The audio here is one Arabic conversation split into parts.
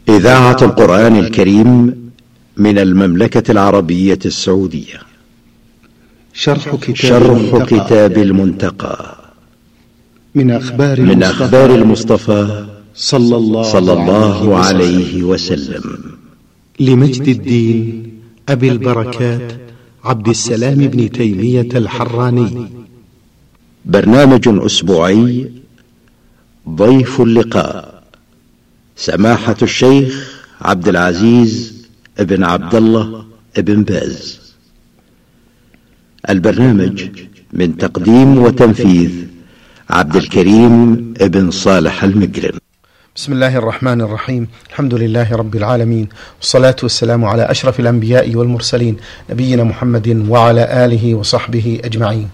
إذاعة القرآن الكريم من المملكة العربية السعودية. شرح كتاب المنتقى من أخبار المصطفى صلى الله عليه وسلم، لمجد الدين أبي البركات عبد السلام بن تيمية الحراني. برنامج أسبوعي، ضيف اللقاء سماحة الشيخ عبد العزيز ابن عبد الله ابن باز. البرنامج من تقديم وتنفيذ عبد الكريم ابن صالح المقرن. بسم الله الرحمن الرحيم، الحمد لله رب العالمين، والصلاة والسلام على أشرف الأنبياء والمرسلين، نبينا محمد وعلى آله وصحبه أجمعين.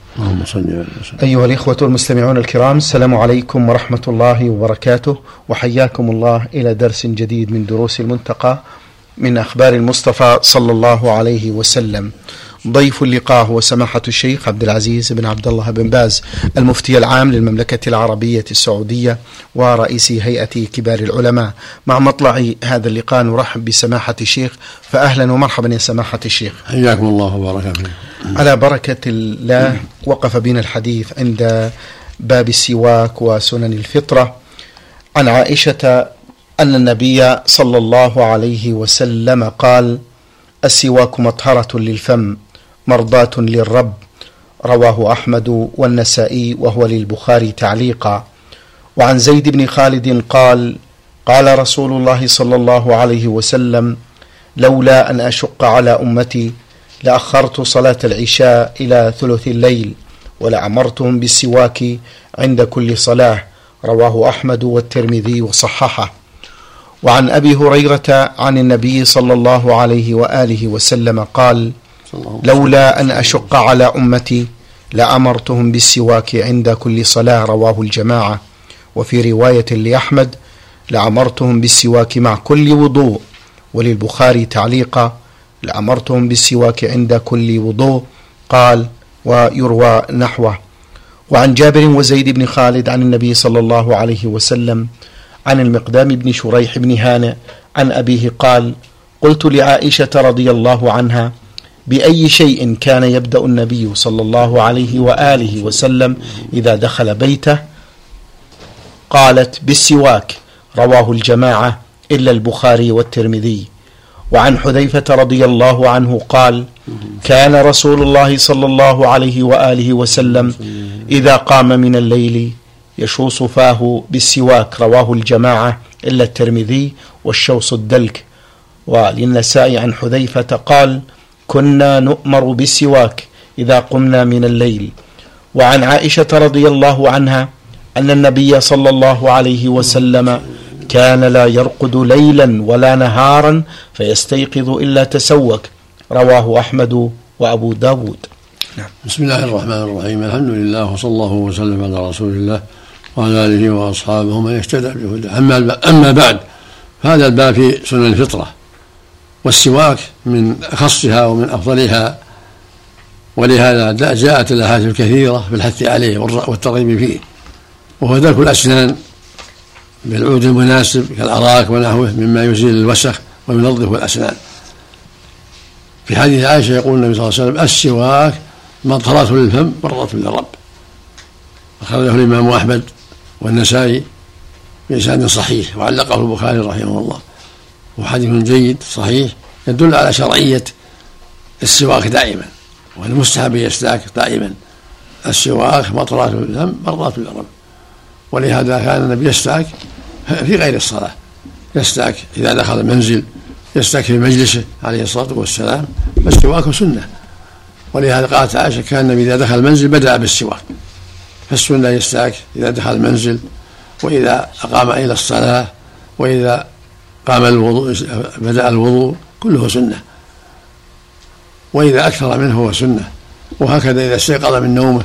أيها الإخوة المستمعون الكرام، السلام عليكم ورحمة الله وبركاته، وحياكم الله إلى درس جديد من دروس المنتقى من أخبار المصطفى صلى الله عليه وسلم. ضيف اللقاء هو سماحة الشيخ عبد العزيز بن عبد الله بن باز، المفتي العام للمملكة العربية السعودية ورئيس هيئة كبار العلماء. مع مطلع هذا اللقاء نرحب بسماحة الشيخ، فأهلا ومرحبا يا سماحة الشيخ. حياكم الله وبارك فيكم. على بركة الله، وقف بنا الحديث عند باب السواك وسنن الفطرة عن عائشة أن النبي صلى الله عليه وسلم قال: السواك مطهرة للفم مرضاة للرب، رواه أحمد والنسائي وهو للبخاري تعليقا. وعن زيد بن خالد قال: قال رسول الله صلى الله عليه وسلم: لولا أن أشق على أمتي لأخرت صلاة العشاء إلى ثلث الليل ولأمرتهم بالسواك عند كل صلاة، رواه أحمد والترمذي وصححه. وعن أبي هريرة عن النبي صلى الله عليه وآله وسلم قال: لولا أن أشق على أمتي لأمرتهم بالسواك عند كل صلاة، رواه الجماعة. وفي رواية لأحمد: لأمرتهم بالسواك مع كل وضوء، وللبخاري تعليقا: لأمرتهم بالسواك عند كل وضوء. قال: ويروى نحوه. وعن جابر وزيد بن خالد عن النبي صلى الله عليه وسلم عن المقدام بن شريح بن هانئ عن أبيه قال: قلت لعائشة رضي الله عنها: بأي شيء كان يبدأ النبي صلى الله عليه وآله وسلم إذا دخل بيته؟ قالت: بالسواك، رواه الجماعة إلا البخاري والترمذي. وعن حذيفة رضي الله عنه قال: كان رسول الله صلى الله عليه وآله وسلم إذا قام من الليل يشوص فاه بالسواك، رواه الجماعة إلا الترمذي والشوص الدلك. وللنسائي عن حذيفة قال: كنا نؤمر بالسواك إذا قمنا من الليل. وعن عائشة رضي الله عنها أن النبي صلى الله عليه وسلم كان لا يرقد ليلا ولا نهارا فيستيقظ إلا تسوك، رواه أحمد وأبو داود. بسم الله الرحمن الرحيم، الحمد لله وصلى الله وسلم على رسول الله وعلى آله وأصحابه من اهتدى بهداه. أما بعد، هذا الباب في سنن الفطرة، والسواك من أخصها ومن أفضلها، ولهذا جاءت الأحاديث الكثيرة في الحث عليه والترغيب فيه، وهو دلك الأسنان بالعود المناسب كالأراك ونحوه مما يزيل الوسخ وينظف الأسنان. في حديث عائشة يقول النبي صلى الله عليه وسلم: السواك مطهرة للفم مرضاة للرب، أخرجه الإمام أحمد والنسائي بإسناد صحيح، وعلقه البخاري رحمه الله، وحديث جيد صحيح يدل على شرعية السواك دائما، والمستحب يستاك دائما. السواك مطهرة للفم مرضاة للرب، ولهذا كان النبي يستاك في غير الصلاة، يستاك إذا دخل المنزل، يستاك في مجلسه عليه الصلاة والسلام، فالسواك سنة. ولهذا قالت عائشة: كان النبي إذا دخل المنزل بدأ بالسواك، فالسنة يستاك إذا دخل المنزل، وإذا أقام إلى الصلاة، وإذا قام الوضوء بدأ الوضوء، كله سنة. وإذا أكثر منه هو سنة. وهكذا إذا استيقظ من نومه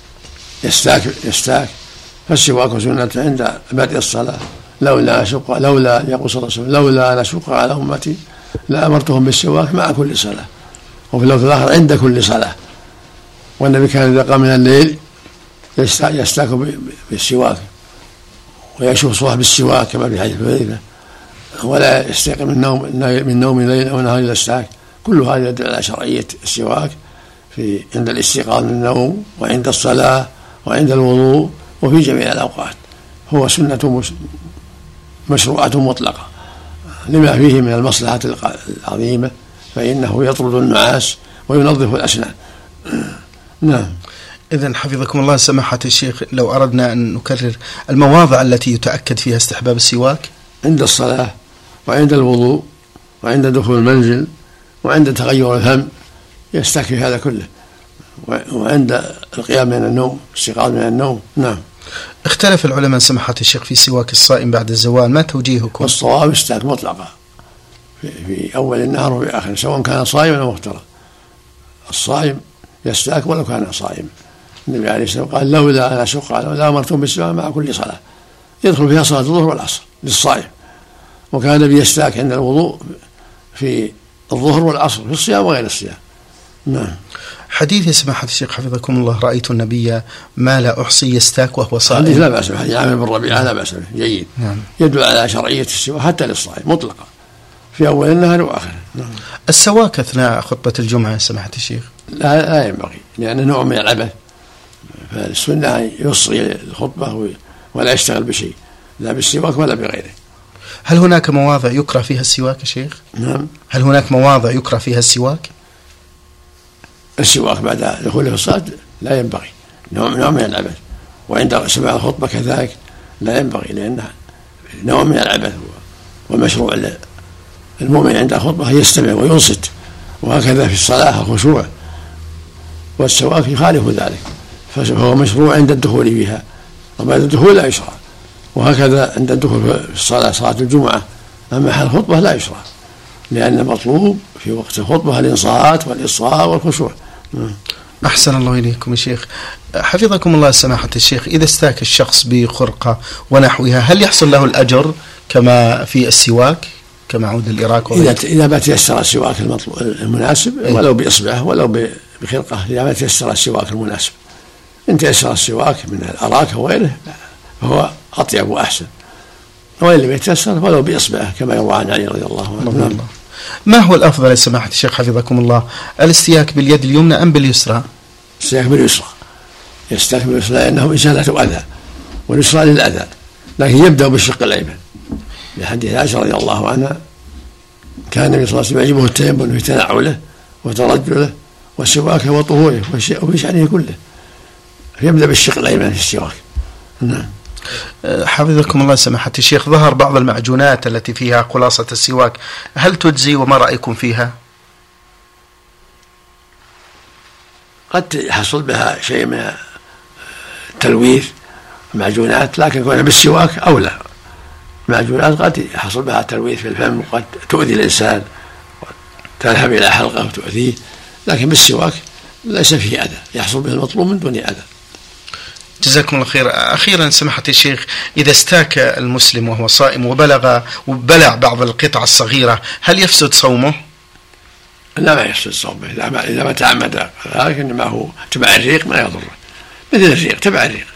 يستاك، فالسواك سنة عند بدء الصلاة. لولا يقول صلى الله عليه وسلم: لولا أن أشق على أمتي لأمرتهم بالسواك مع كل صلاة، وفي اللفظ الآخر عند كل صلاة. والنبي كان إذا قام من الليل يستاك بالسواك ويشوف صوح بالسواك كما في حديث حذيفة ولا يستيقظ من نوم ليل أو نهار إلا استاك. كل هذا يدل على شرعية السواك عند الاستيقاظ من النوم وعند الصلاة وعند الوضوء وفي جميع الأوقات. هو سنة مشروعة مطلقة لما فيه من المصلحة العظيمة، فإنه يطرد النعاس وينظف الأسنان. نعم. إذن حفظكم الله سماحة الشيخ، لو أردنا أن نكرر المواضع التي يتأكد فيها استحباب السواك: عند الصلاة وعند الوضوء وعند دخول المنزل وعند تغير الفم يستكفي هذا كله، وعند القيام من النوم، استيقاظ من النوم. نعم. اختلف العلماء سماحة الشيخ في سواك الصائم بعد الزوال، ما توجيهكم؟ والصواب استاك مطلقة في أول النهار وفي آخر، سواء كان صائما أو مفطرا. الصائم يستاك ولو كان صائم. النبي عليه الصلاة والسلام قال: لولا أن أشق على لا أمرتم بالسواك مع كل صلاة، يدخل فيها صلاة الظهر والعصر للصائم. وكان النبي يستاك عند الوضوء في الظهر والعصر في الصيام وغير الصيام. نعم. حديث سماحة الشيخ حفظكم الله: رأيت النبي ما لا أحصي يستاك وهو صائم. حديث لا بأس به، حديث عامر بن ربيعة لا بأس به، جيد. نعم. يدل على شرعية السواك حتى للصائم مطلقا في أول النهار وآخره. نعم. السواك أثناء خطبة الجمعة سماحة الشيخ لا ينبغي، لأنه نوع من العبث، فالسنة يصغي الخطبة ولا يشتغل بشيء، لا بالسواك ولا بغيره. هل هناك مواضع يكره فيها السواك يا شيخ؟ نعم. هل هناك مواضع يكره فيها السواك؟ السواك بعد دخوله في الصلاة لا ينبغي، نوع من العبث. وعند سماع الخطبة كذلك لا ينبغي، لأنها نوع من العبث. والمشروع المؤمن عند الخطبة يستمع وينصت، وهكذا في الصلاة الخشوع. والسواك يخالف ذلك، فهو مشروع عند الدخول فيها، وبعد الدخول لا يشرع. وهكذا عند الدخول في الصلاة، صلاة الجمعة، أما حال الخطبة لا يشرع، لأن المطلوب في وقت الخطبة الإنصات والإصغاء والخشوع. أحسن الله إليكم يا شيخ. حفظكم الله سماحة الشيخ، إذا استاك الشخص بخرقة ونحوها هل يحصل له الأجر كما في السواك كما عود الإراك؟ إذا ما تيسر السواك المناسب، ولو بإصبعه ولو بخرقة، إذا ما تيسر السواك المناسب. إن تيسر السواك من الأراك وغيره فهو أطيب وأحسن، وإن لم يتيسر ولو بإصبعه كما يروى عن علي رضي الله عنه. ما هو الأفضل يا سماحة الشيخ حفظكم الله، الاستياك باليد اليمنى أم باليسرى؟ الاستياك باليسرى، يستاك باليسرى لأنه إزالة أذى، واليسرى للأذى، لكن يبدأ بالشق الأيمن. لحديث عائشة رضي الله عنها كان النبي صلى الله عليه وسلم يعجبه التيمم في تنعله وترجله والسواك وطهوره وفي شأنه كله، فيبدأ بالشق الأيمن في السواك. نعم. حفظكم الله سماحة الشيخ، ظهر بعض المعجونات التي فيها خلاصة السواك، هل تجزي وما رأيكم فيها؟ قد يحصل بها شيء من التلويث المعجونات، لكن كونها بالسواك أولى. المعجونات قد يحصل بها تلويث في الفم وقد تؤذي الإنسان وتذهب إلى حلقه وتؤذيه، لكن بالسواك ليس فيه أذى، يحصل به المطلوب من دون أذى. جزاكم الله خير. أخيرا سماحة الشيخ، إذا استاك المسلم وهو صائم وبلع بعض القطع الصغيرة هل يفسد صومه؟ لا، ما يفسد صومه إذا ما تعمد، لكن ما هو تبع الريق ما يضره، مثل الريق، تبع الريق.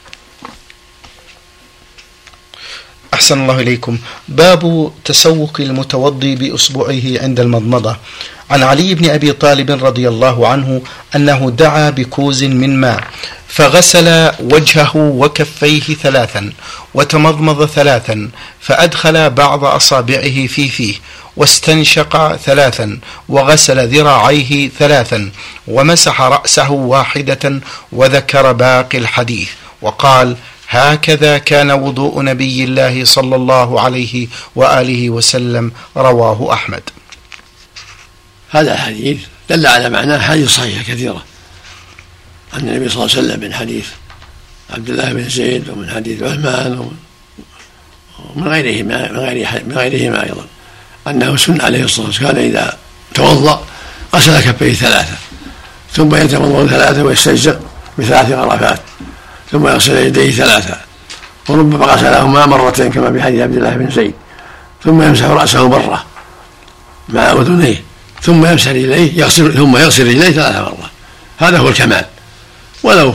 أحسن الله إليكم. باب تسوق المتوضي بأصبعه عند المضمضة. عن علي بن أبي طالب رضي الله عنه أنه دعا بكوز من ماء فغسل وجهه وكفيه 3 وتمضمض 3 فأدخل بعض أصابعه في فيه واستنشق 3 وغسل ذراعيه 3 ومسح رأسه 1 وذكر باقي الحديث وقال: هكذا كان وضوء نبي الله صلى الله عليه وآله وسلم، رواه أحمد. هذا الحديث دل على معناه حديث صحيحة كثيرة عن النبي صلى الله عليه وسلم، من حديث عبد الله بن زيد ومن حديث عثمان ومن غيرهما أيضا، أنه سن عليه الصلاة والسلام كان إذا توضأ غسل كفيه 3 ثم يتمضمض 3 ويستنشق ب3 غرفات ثم يغسل يديه 3 وربما غسلهما 2 كما في حديث عبد الله بن زيد، ثم يمسح رأسه مرة مع أذنيه ثم يمسح رجليه ثم يغسل رجليه 3 مرات. هذا هو الكمال، ولو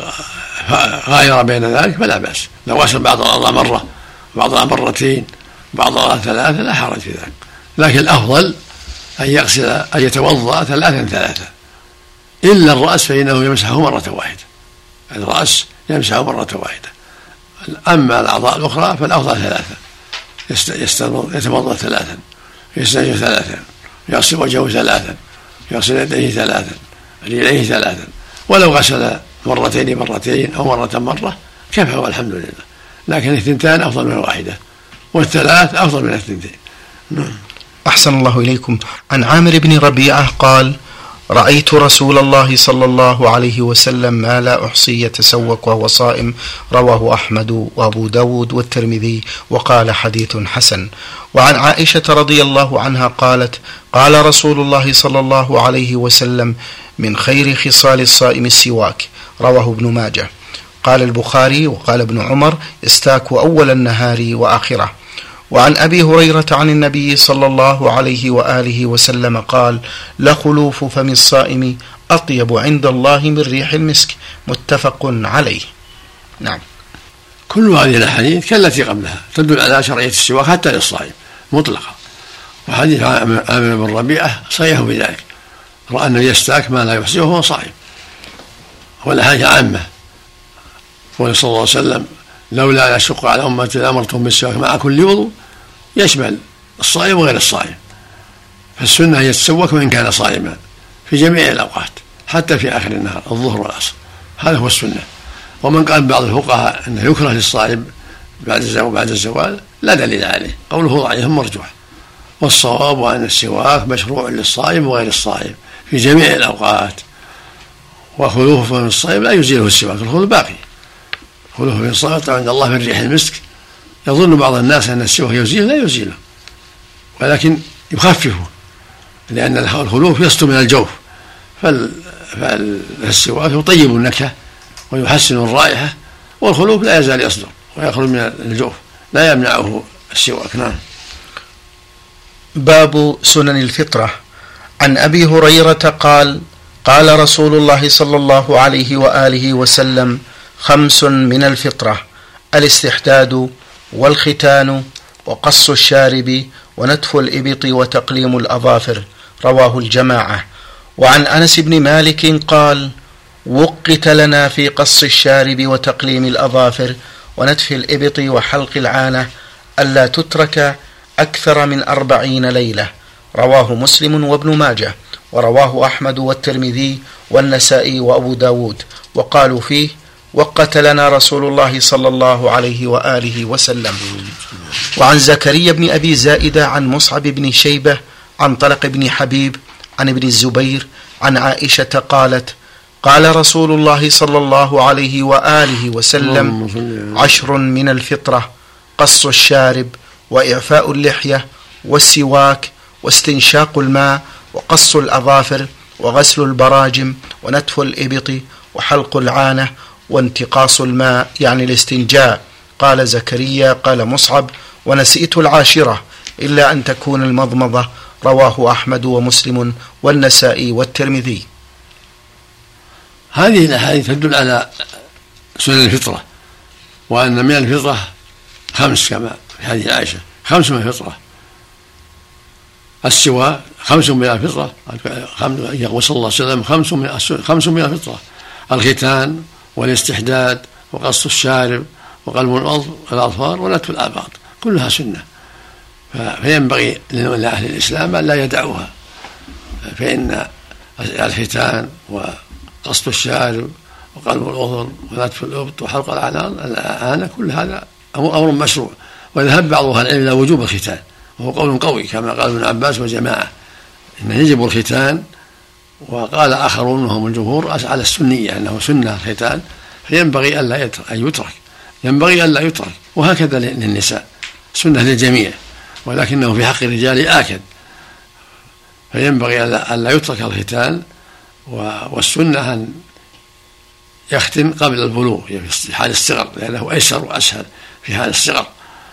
غاير بين ذلك فلا بأس، لو غسل بعض الأعضاء مرة وبعضها 2 بعضها 3 لا حرج في ذلك، لكن الأفضل أن يتوضأ 3 إلا الرأس فإنه يمسحه مرة واحدة، الرأس يمسحه مرة واحدة. أما الأعضاء الأخرى فالأفضل 3، يتوضأ 3، يستنجي 3، يغسل وجهه 3، يغسل يديه 3، رجليه 3، ولو غسل مرتين أو مرة كفى والحمد لله. لكن 2 أفضل من 1، وال3 أفضل من 2. أحسن الله إليكم. عن عامر بن ربيعة قال: رأيت رسول الله صلى الله عليه وسلم ما لا أحصي يتسوك وهو صائم. رواه أحمد وأبو داود والترمذي وقال حديث حسن. وعن عائشة رضي الله عنها قالت: قال رسول الله صلى الله عليه وسلم: من خير خصال الصائم السواك. رواه ابن ماجه. قال البخاري وقال ابن عمر: استاك أول النهار وآخره. وعن أبي هريرة عن النبي صلى الله عليه وآله وسلم قال: لخلوف فم الصائم أطيب عند الله من ريح المسك. متفق عليه. نعم. كل هذه الأحاديث كالتي قبلها تدل على شرعية السواك حتى للصائم مطلقا. وحديث عامر بن ربيعة صريح بذلك، رأى أنه يستاك ما لا يحصيه وهو صائم. والأحاديث عامة، قال صلى الله عليه وسلم: لولا أن أشق على أمتي لأمرتهم بالسواك مع كل وضوء، يشمل الصائم وغير الصائم. فالسنة هي يتسوك وإن كان صائما في جميع الأوقات حتى في آخر النهار الظهر والعصر، هذا هو السنة. ومن قال بعض الفقهاء أنه يكره للصائم بعد الزوال لا دليل عليه، قوله ضعيف مرجوح. والصواب أن السواك مشروع للصائم وغير الصائم في جميع الأوقات. وخلوف فم الصائم لا يزيله السواك، الخلوف باقي. خلوف فم الصائم عند الله من ريح المسك. يظن بعض الناس أن السواك يزيله، لا يزيله، ولكن يخففه، لأن الخلوف يسطو من الجوف، فالسواك يطيب النكهة ويحسن الرائحة، والخلوف لا يزال يصدر ويخرج من الجوف، لا يمنعه السواك. نعم. باب سنن الفطرة. عن أبي هريرة قال: قال رسول الله صلى الله عليه وآله وسلم: 5 من الفطرة: الاستحداد والختان وقص الشارب ونتف الإبط وتقليم الأظافر. رواه الجماعة. وعن أنس بن مالك قال: وقت لنا في قص الشارب وتقليم الأظافر ونتف الإبط وحلق العانة ألا تترك أكثر من 40 ليلة. رواه مسلم وابن ماجه، ورواه أحمد والترمذي والنسائي وأبو داود، وقالوا فيه: وقت لنا رسول الله صلى الله عليه وآله وسلم. وعن زكريا بن أبي زائدة عن مصعب بن شيبة عن طلق بن حبيب عن ابن الزبير عن عائشة قالت: قال رسول الله صلى الله عليه وآله وسلم: 10 من الفطرة: قص الشارب وإعفاء اللحية والسواك واستنشاق الماء وقص الأظافر وغسل البراجم ونتف الإبط وحلق العانة وانتقاص الماء يعني الاستنجاء. قال زكريا: قال مصعب: ونسيت 10 إلا أن تكون المضمضة. رواه أحمد ومسلم والنسائي والترمذي. هذه الأحاديث تدل على سنن الفطرة، وأن من الفطرة 5 كما في حديث عائشة: 5 من الفطرة. السواك 5 من الفطرة، يقول صلى الله عليه وسلم: 5 من الفطرة: الختان والاستحداد وقص الشارب وقلم الأظفار ونتف الآباط، كلها سنة. فينبغي لأهل الإسلام أن لا يدعوها، فإن الختان وقص الشارب وقلم الأظفر ونتف الإبط وحلق العانة كل هذا أمر مشروع. وذهب بعض أهل العلم إلى وجوب الختان، وهو قول قوي كما قال ابن عباس وجماعة إنه يجب الختان. وقال آخرون وهم الجمهور على السنية أنه سنة الختان، فينبغي أن يترك، ينبغي أن لا يترك. وهكذا للنساء سنة للجميع، ولكنه في حق الرجال آكد، فينبغي أن لا يترك الختان. والسنة أن يختن قبل البلوغ في حال الصغر، لأنه أيسر وأسهل في حال الصغر.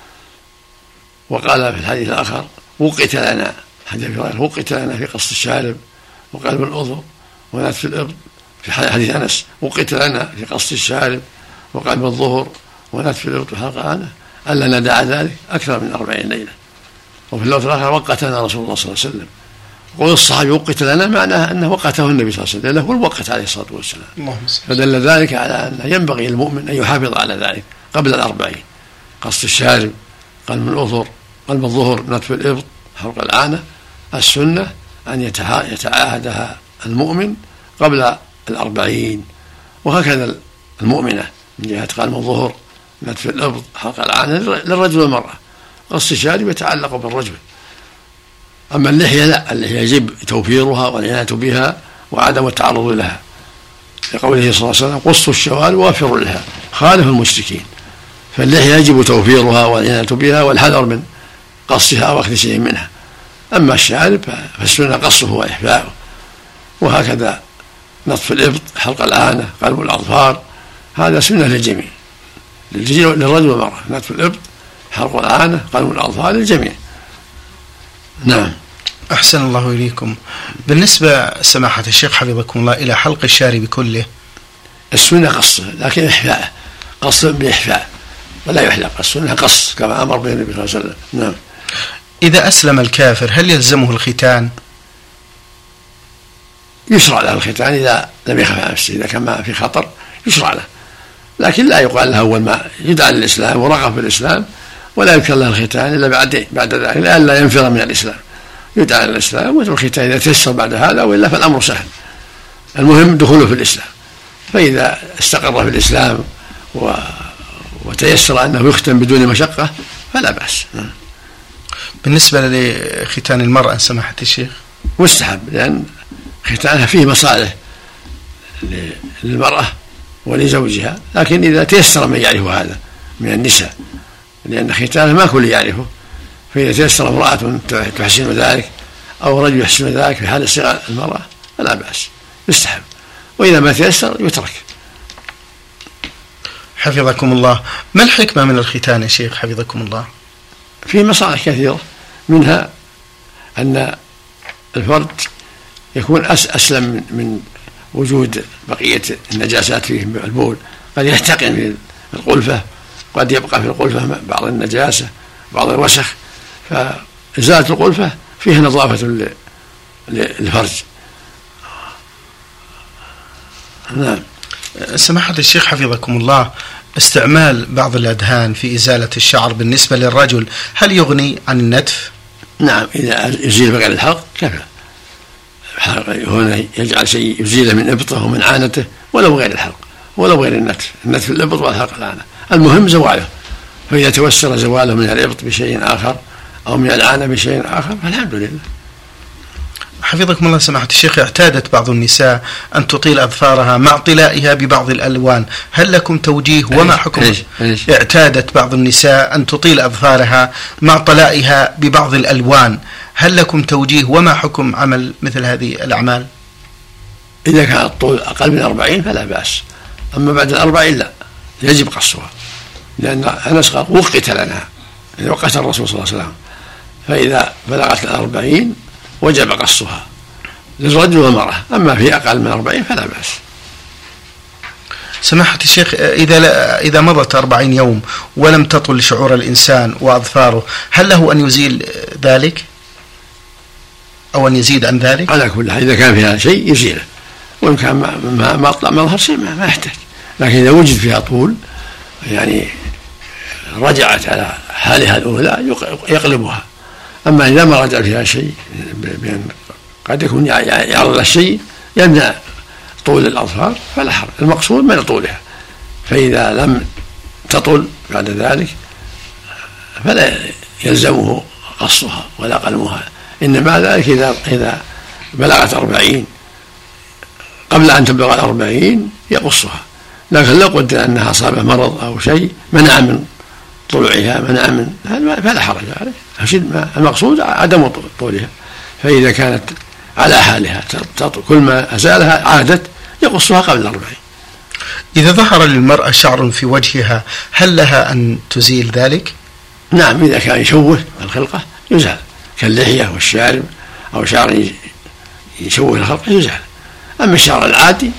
وقال في الحديث الآخر: وقت لنا، وقت لنا في قص الشارب وقلم الأظفر ونتف الإبط. في حديث أنس: وقت لنا في قص الشارب وقلم الظهر ونتف الإبط وحلق العانة ألا ندع ذلك أكثر من 40 ليلة. وفي اللفظ الآخر وقتنا رسول الله صلى الله عليه وسلم. قول الصحابي وقت لنا معناها أنه وقته النبي صلى الله عليه وسلم، له الوقت عليه الصلاة والسلام. فدل ذلك على أنه ينبغي المؤمن أن يحافظ على ذلك قبل 40: قص الشارب، قلم الأظهر، قلم الظهر، نتف الإبط، حلق العانة. السنة أن يتعاهدها المؤمن قبل 40، وهكذا المؤمنة من جهة قلم الظهر، نتف الإبط، حلق العانة للرجل والمرأة. قص الشارب يتعلق بالرجل. أما اللحية لا، اللحية يجب توفيرها والعناية بها وعدم التعرض لها، لقوله صلى الله عليه وسلم: قصوا الشوارب وافروا لها، خالف المشركين. فاللحية يجب توفيرها والعناية بها والحذر من قصها أو أخذ شيء منها. أما الشارب فالسنة قصه وإحفاؤه. وهكذا نطف الإبط، حلق العانة، قلم الأظفار، هذا سنة للجميع، للرجل والمرأة. نطف الإبط، حلق العانة، قلم الأظفار للجميع. نعم. أحسن الله إليكم. بالنسبة سماحة الشيخ حفظكم الله إلى حلق الشارب كله، السنة قصه، لكن إحفاءه قص بإحفاء، ولا يحلق. السنة قص كما أمر به النبي صلى الله عليه وسلم. نعم. إذا أسلم الكافر هل يلزمه الختان؟ يشرع له الختان إذا لم يخف على نفسه، إذا كان في خطر يشرع له، لكن لا يقال له أول ما يدعى للإسلام ورغب في الإسلام، ولا يذكر له الختان إلا بعد ذلك، لئلا ينفر من الإسلام. يدعى للإسلام والختان إذا تيسر بعد هذا، وإلا فالأمر سهل. المهم دخوله في الإسلام، فإذا استقر في الإسلام وتيسر أنه يختن بدون مشقة فلا بأس. بالنسبة لختان المرأة سماحة الشيخ، مستحب، لأن ختانها فيه مصالح للمرأة ولزوجها، لكن إذا تيسر من يعرف هذا من النساء، لأن ختانها ما كل يعرفه، فإذا تيسر امرأة تحسن ذلك أو رجل يحسن ذلك في حال استغلال المرأة فلا بأس، يستحب. وإذا ما تيسر يترك. حفظكم الله. ما الحكمة من الختان يا شيخ حفظكم الله؟ في مصالح كثيرة، منها أن الفرد يكون أسلم من وجود بقية النجاسات فيه من البول، قد يحتقن في القلفة، قد يبقى في القلفة بعض النجاسة، بعض الوسخ، فإزالة القلفة فيها نظافة للفرج. نعم. سماحة الشيخ حفظكم الله، استعمال بعض الأدهان في إزالة الشعر بالنسبة للرجل هل يغني عن النتف؟ نعم، إذا يزيل بغير الحلق كفى. هنا يجعل شيء يزيله من إبطه ومن عانته ولو غير الحلق ولو غير النتف، النتف الإبط والحلق العانة، المهم زواله. فإذا توسر زواله من الإبط بشيء آخر أو من العانة بشيء آخر فالحمد لله. حفظكم الله سماحة الشيخ، اعتادت بعض النساء أن تطيل أظفارها مع طلائها ببعض الألوان، هل لكم توجيه وما حكم؟ اعتادت بعض النساء أن تطيل أظفارها مع طلائها ببعض الألوان، هل لكم توجيه وما حكم عمل مثل هذه الأعمال؟ إذا كان الطول أقل من 40 فلا بأس، أما بعد 40 لا، يجب قصها، لأن أنس قال وقت لنا، يعني وقت الرسول صلى الله عليه وسلم، فإذا بلغت 40 وجب قصها للرجل والمرأة، أما في أقل من 40 فلا بأس. سماحة الشيخ، إذا مضت 40 يوم ولم تطل شعور الإنسان وأظفاره، هل له أن يزيل ذلك أو أن يزيد عن ذلك؟ على كل حال إذا كان فيها شيء يزيله، وإن كان ما أطلع ما ظهر شيء ما يحتاج، لكن إذا وجد فيها طول يعني رجعت على حالها الأولى يقلبها. أما إذا ما رجع فيها شيء بأن قد يكون يعرض الشيء يمنع طول الأظفار فلا حرج، المقصود من طولها. فإذا لم تطل بعد ذلك فلا يلزمه قصها ولا قلمها، إنما ذلك إذا بلغت 40 قبل أن تبلغ 40 يقصها، لكن لو قدر أنها أصابه مرض أو شيء منع من طلوعها فلا حرج عليه. المقصود عدم طولها، فإذا كانت على حالها كل ما أزالها عادت يقصها قبل 40. إذا ظهر للمرأة شعر في وجهها هل لها أن تزيل ذلك؟ نعم، إذا كان يشوه الخلقة يزال، كاللحية والشارب أو شعر يشوه الخلقة يزال. أما الشعر العادي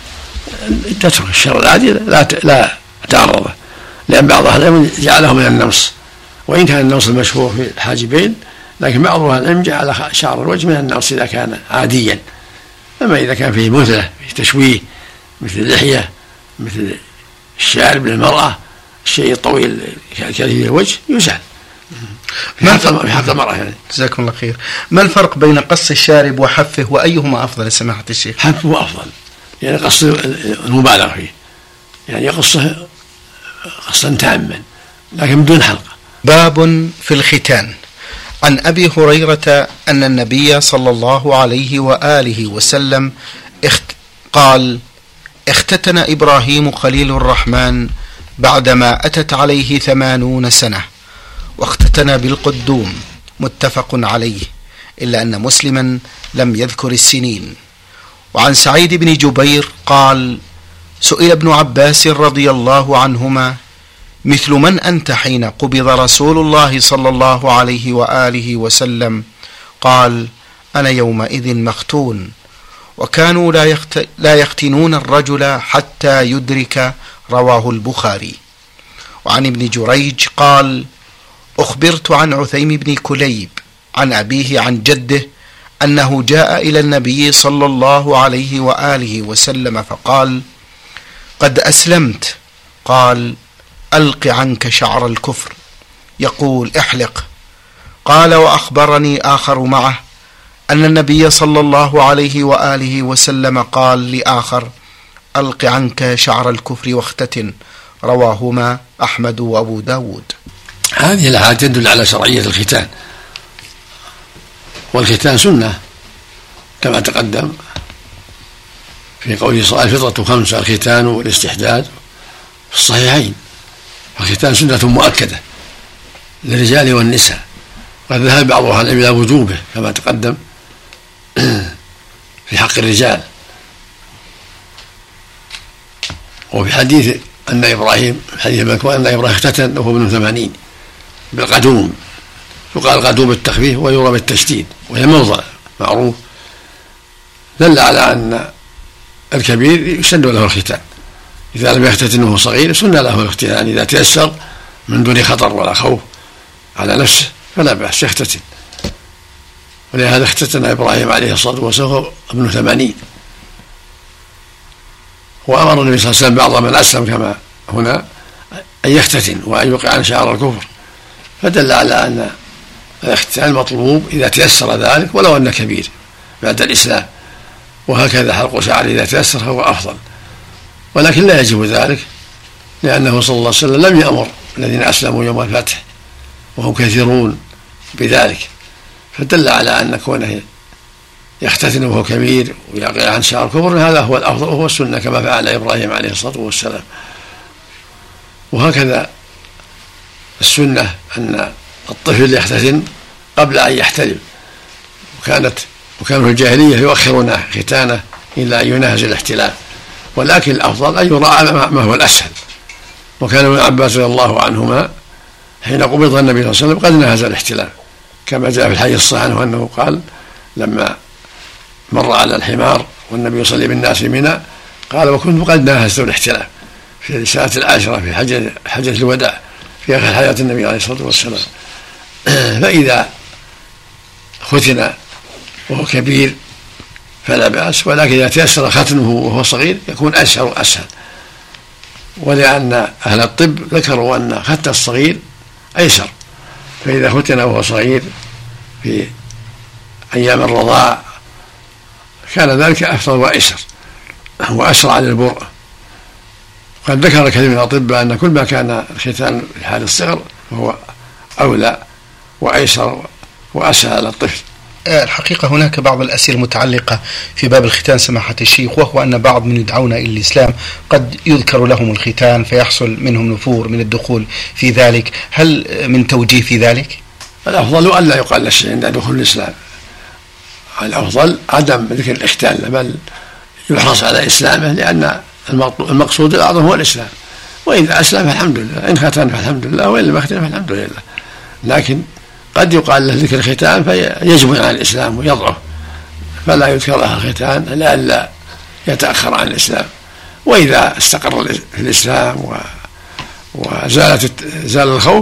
تترك، الشعر العادي لا تعرضه، لأن بعض أهل العلم جعله من النمص، وإن كان النقص المشهور في الحاجبين، لكن بعض أهل العلم جعل شعر الوجه من النقص إذا كان عاديا. أما إذا كان فيه مثلة، فيه تشويه، مثل اللحية، مثل الشارب للمرأة، الشيء الطويل كثير الوجه يزال في حق المرأة يعني. جزاكم الله خير. ما الفرق بين قص الشارب وحفه، وأيهما أفضل سماحة الشيخ؟ حفه أفضل، يعني قص المبالغ فيه، يعني يقصه قصا تاما لكن بدون حلقة. باب في الختان. عن أبي هريرة أن النبي صلى الله عليه وآله وسلم قال: اختتن إبراهيم خليل الرحمن بعدما أتت عليه 80 سنة، واختتن بالقدوم، متفق عليه، إلا أن مسلما لم يذكر السنين. وعن سعيد بن جبير قال: سئل ابن عباس رضي الله عنهما: مثل من أنت حين قبض رسول الله صلى الله عليه وآله وسلم؟ قال: أنا يومئذ مختون. وكانوا لا يختنون الرجل حتى يدرك، رواه البخاري. وعن ابن جريج قال: أخبرت عن عثيم بن كليب عن أبيه عن جده أنه جاء إلى النبي صلى الله عليه وآله وسلم فقال: قد أسلمت. قال: ألق عنك شعر الكفر. يقول: احلق. قال: وأخبرني آخر معه أن النبي صلى الله عليه وآله وسلم قال لآخر: ألق عنك شعر الكفر واختتن. رواهما أحمد وأبو داود. هذه الآيات تدل على شرعية الختان، والختان سنة كما تقدم في قوله صلى الله عليه وسلم: الفطرة 5: الختان والاستحداد في الصحيحين. الختان سنة مؤكدة للرجال والنساء، وقد ذهب بعض أهل العلم إلى وجوبه كما تقدم في حق الرجال. وفي حديث أن إبراهيم، حديث المذكور أن إبراهيم اختتن وهو ابن 80 بالقدوم، يقال القدوم بالتخفيف ويرى بالتشديد، وهي موضع معروف، دل على أن الكبير يسن له الختان. إذا لم يختتن وهو صغير سن له الختان إذا تيسر من دون خطر ولا خوف على نفسه فلا بأس يختتن. ولهذا اختتن إبراهيم عليه الصلاة والسلام ابن 80. وأمر النبي صلى الله عليه وسلم بعض من أسلم كما هنا أن يختتن وأن يوقع عن شعر الكفر، فدل على أن الاختتان مطلوب إذا تيسر ذلك ولو أن كبير بعد الإسلام. وهكذا حلق شعر إذا تيسر فهو أفضل، ولكن لا يجب ذلك، لأنه صلى الله عليه وسلم لم يأمر الذين أسلموا يوم الفتح وهم كثيرون بذلك، فدل على أن كونه يختتن وهو كبير ويقع عن شعر الكفر هذا هو الأفضل وهو السنة كما فعل إبراهيم عليه الصلاة والسلام. وهكذا السنة أن الطفل يختتن قبل أن يحتلم، وكانوا في الجاهلية يؤخرون ختانه إلى أن يناهز الاحتلام، ولكن الأفضل أن يراعى ما هو الأسهل. وكان ابن عباس رضي الله عنهما حين قبض النبي صلى الله عليه وسلم قد ناهز الاحتلام، كما جاء في الحديث الصحيح عنه أنه قال لما مر على الحمار والنبي يصلي بالناس في منى قال: وكنت قد ناهزت الاحتلام، في الساعة 10 في حجة الوداع في آخر حياة النبي عليه الصلاة والسلام. فإذا ختن وهو كبير فلا بأس، ولكن إذا تيسر ختنه وهو صغير يكون أسهل وأسهل. ولأن أهل الطب ذكروا أن ختن الصغير أيسر، فإذا ختن وهو صغير في أيام الرضاع كان ذلك أفضل وأيسر وأسرع للبرء. قد ذكر كثير من الأطباء أن كل ما كان الختان في حال الصغر فهو أولى وأيسر وأسهل للطفل. الحقيقة هناك بعض الأسئلة المتعلقة في باب الختان سماحة الشيخ، وهو أن بعض من يدعون إلى الإسلام قد يذكر لهم الختان فيحصل منهم نفور من الدخول في ذلك، هل من توجيه في ذلك؟ الأفضل أن لا يقال الشيء عند دخول الإسلام، الأفضل عدم ذكر الإختان، بل يحرص على إسلامه، لأن المقصود الأعظم هو الإسلام. وإذا أسلم فالحمد لله، إن ختن فالحمد لله، وإن لم يختن فالحمد لله. لكن قد يقال له ذكر الختان فيجب عن الإسلام ويضعف، فلا يذكر لها الختان لئلا يتأخر عن الإسلام. وإذا استقر في الإسلام وزال الخوف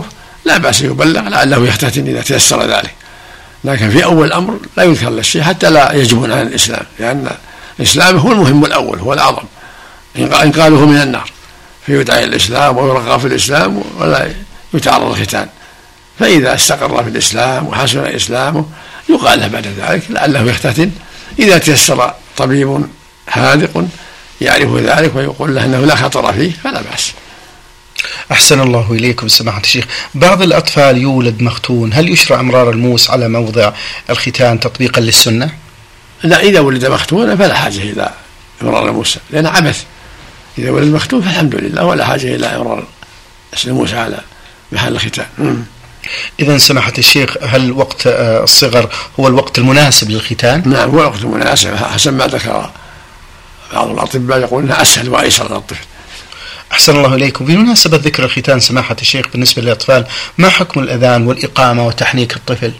لا بأس يبلغ لعله يختتن إذا تيسر ذلك، لكن في أول الأمر لا يذكر للشيء حتى لا يجبن عن الإسلام، لأن الإسلام هو المهم الأول، هو الأعظم، إنقاذه من النار، فيدعى الإسلام ويرغب في الإسلام ولا يتعرض الختان. فإذا استقر في الإسلام وحسن إسلامه يقال له بعد ذلك لعله يختتن إذا تيسر طبيب حاذق يعرف ذلك ويقول له أنه لا خطر فيه فلا بأس. أحسن الله إليكم سماحة الشيخ. بعض الأطفال يولد مختون، هل يشرع إمرار الموس على موضع الختان تطبيقا للسنة؟ لا، إذا ولد مختونا فلا حاجة إلى إمرار الموس لأن عبث. إذا ولد مختون فالحمد لله ولا حاجة إلى إمرار الموس على محل الختان. إذا سماحة الشيخ، هل وقت الصغر هو الوقت المناسب للختان؟ نعم، هو الوقت المناسب حسب ما ذكر بعض الأطباء، يقول أنها أسهل وأيسر للطفل. أحسن الله إليكم. بمناسبة ذكر الختان سماحة الشيخ، بالنسبة للأطفال ما حكم الأذان والإقامة وتحنيك الطفل؟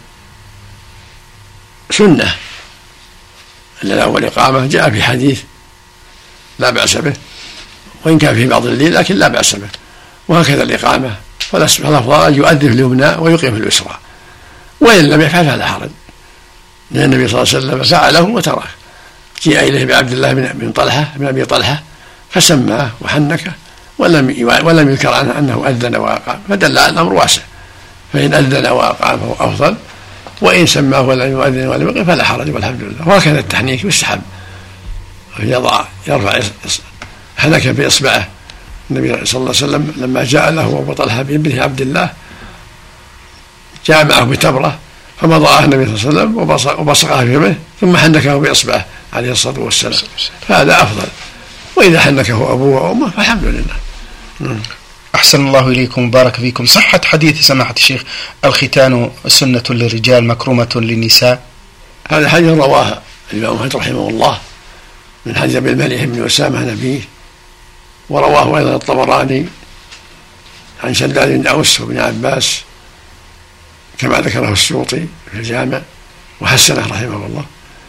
سنة الأذان والإقامة جاء في حديث لا بأس به، وإن كان في بعض الليل لكن لا بأس به، وهكذا الإقامة، فالأفضل يؤذن في اليمنى ويقيم في اليسرى، وإن لم يفعل فلا حرج، لأن النبي صلى الله عليه وسلم فعله وترك. جاء إليه بعبد الله بن طلحة بن أبي طلحة فسماه وحنكه ولم يذكر عنه أنه أذن وأقام، فدل على الأمر واسع، فإن أذن وأقام فهو أفضل، وإن سماه ولم يؤذن ولم يقم فلا حرج والحمد لله. وهكذا التحنيك يستحب، يرفع حنكه بإصبعه. النبي صلى الله عليه وسلم لما جاء له أبو طلحة بابنه عبد الله جاء معه بتمرة فمضغها النبي صلى الله عليه وسلم وبصقها في فمه ثم حنكه بإصبعه عليه الصلاة والسلام، فهذا أفضل. وإذا حنكه أبوه وأمه فالحمد لله. أحسن الله إليكم وبارك فيكم. صحة حديث سماحة الشيخ الختان سنة للرجال مكرومة للنساء، هذا حديث رواه الإمام أحمد رحمه الله من حديث أبي المليح بن أسامة نبيه، ورواه أيضا الطبراني عن شداد بن أوس وابن عباس كما ذكره السيوطي في الجامع وحسنه رحمه الله.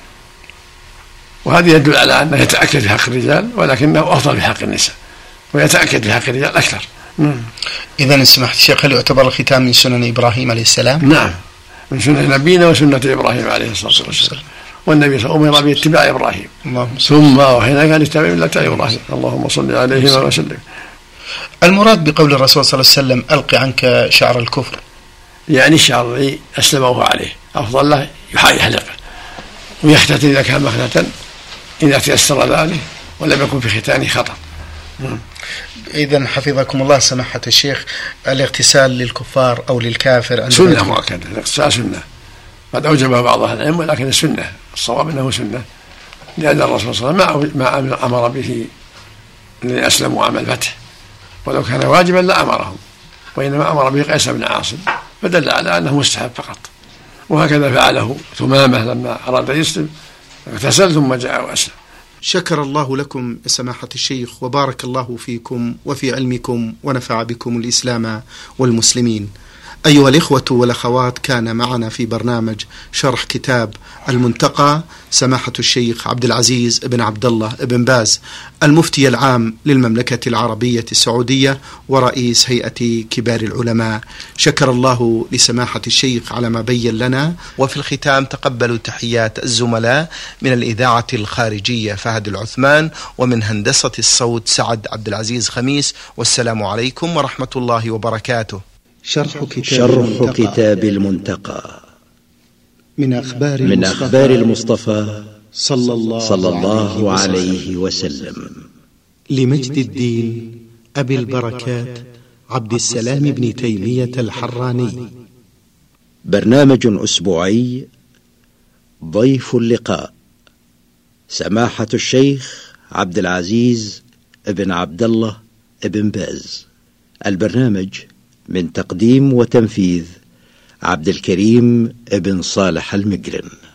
وهذا يدل على أنه يتأكد في حق الرجال ولكنه أفضل في حق النساء، ويتأكد في حق الرجال أكثر. إذن سماحة الشيخ، هل يعتبر الختان من سنن إبراهيم عليه السلام؟ نعم، من سنة نبينا وسنة إبراهيم عليه الصلاة والسلام، والنبي صلى الله عليه وسلم أمر باتباع إبراهيم ثم وحين كان يتبع ملة إبراهيم، اللهم صل عليه وسلم. المراد بقول الرسول صلى الله عليه وسلم ألقي عنك شعر الكفر، يعني الشعر الذي أسلمه عليه أفضل له يحلقه ويختتن إذا كان مختتن إذا تيسر ذلك ولم يكن في ختانه خطر. إذن حفظكم الله سماحة الشيخ، الاغتسال للكفار أو للكافر سنة مؤكدة، الاغتسال سنة قد أوجبها بعض أهل العلم ولكن السنة الصواب أنه سنة، لأن الرسول صلى الله عليه وسلم ما أمر به الذين أسلموا عام الفتح، ولو كان واجبا لأمرهم، وإنما أمر به قيس بن عاصم فدل على أنه مستحب فقط. وهكذا فعله ثمامة لما أراد يسلم اغتسل ثم جاء وأسلم. شكر الله لكم سماحة الشيخ وبارك الله فيكم وفي علمكم ونفع بكم الإسلام والمسلمين. أيها الإخوة والأخوات، كان معنا في برنامج شرح كتاب المنتقى سماحة الشيخ عبد العزيز بن عبد الله بن باز، المفتي العام للمملكة العربية السعودية ورئيس هيئة كبار العلماء. شكر الله لسماحة الشيخ على ما بين لنا. وفي الختام تقبلوا تحيات الزملاء من الإذاعة الخارجية فهد العثمان، ومن هندسة الصوت سعد عبد العزيز خميس، والسلام عليكم ورحمة الله وبركاته. شرح كتاب المنتقى من أخبار المصطفى صلى الله عليه وسلم، لمجد الدين أبي البركات عبد السلام بن تيمية الحراني. برنامج أسبوعي، ضيف اللقاء سماحة الشيخ عبد العزيز بن عبد الله بن باز. البرنامج من تقديم وتنفيذ عبد الكريم بن صالح المقرن.